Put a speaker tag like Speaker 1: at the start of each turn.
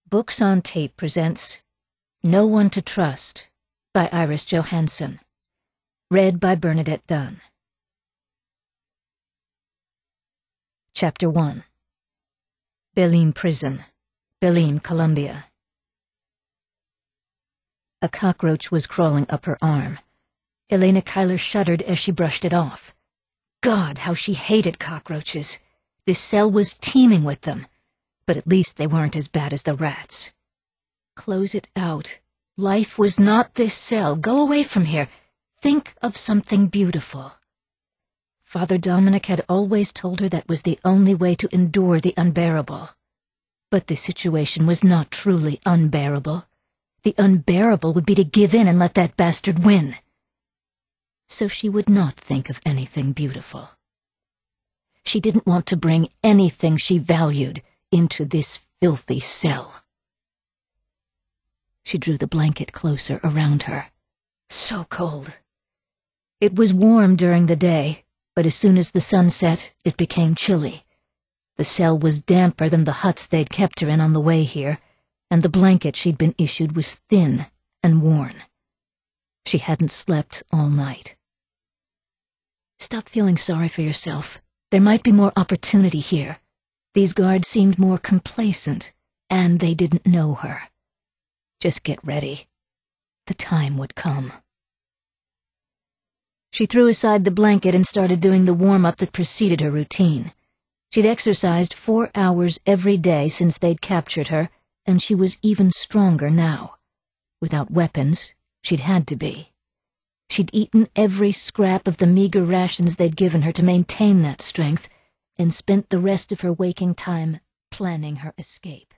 Speaker 1: Books on Tape presents No One to Trust by Iris Johansson. Read by Bernadette Dunn. Chapter 1. Belém Prison, Belém, Colombia. A cockroach was crawling up her arm. Elena Keiler shuddered as she brushed it off. God, how she hated cockroaches. This cell was teeming with them, but at least they weren't as bad as the rats. Close it out. Life was not this cell. Go away from here. Think of something beautiful. Father Dominic had always told her that was the only way to endure the unbearable. But this situation was not truly unbearable. The unbearable would be to give in and let that bastard win. So she would not think of anything beautiful. She didn't want to bring anything she valued into this filthy cell. She drew the blanket closer around her. So cold. It was warm during the day, but as soon as the sun set, it became chilly. The cell was damper than the huts they'd kept her in on the way here, and the blanket she'd been issued was thin and worn. She hadn't slept all night. Stop feeling sorry for yourself. There might be more opportunity here. These guards seemed more complacent, and they didn't know her. Just get ready. The time would come. She threw aside the blanket and started doing the warm-up that preceded her routine. She'd exercised 4 hours every day since they'd captured her, and she was even stronger now. Without weapons, she'd had to be. She'd eaten every scrap of the meager rations they'd given her to maintain that strength, and spent the rest of her waking time planning her escape.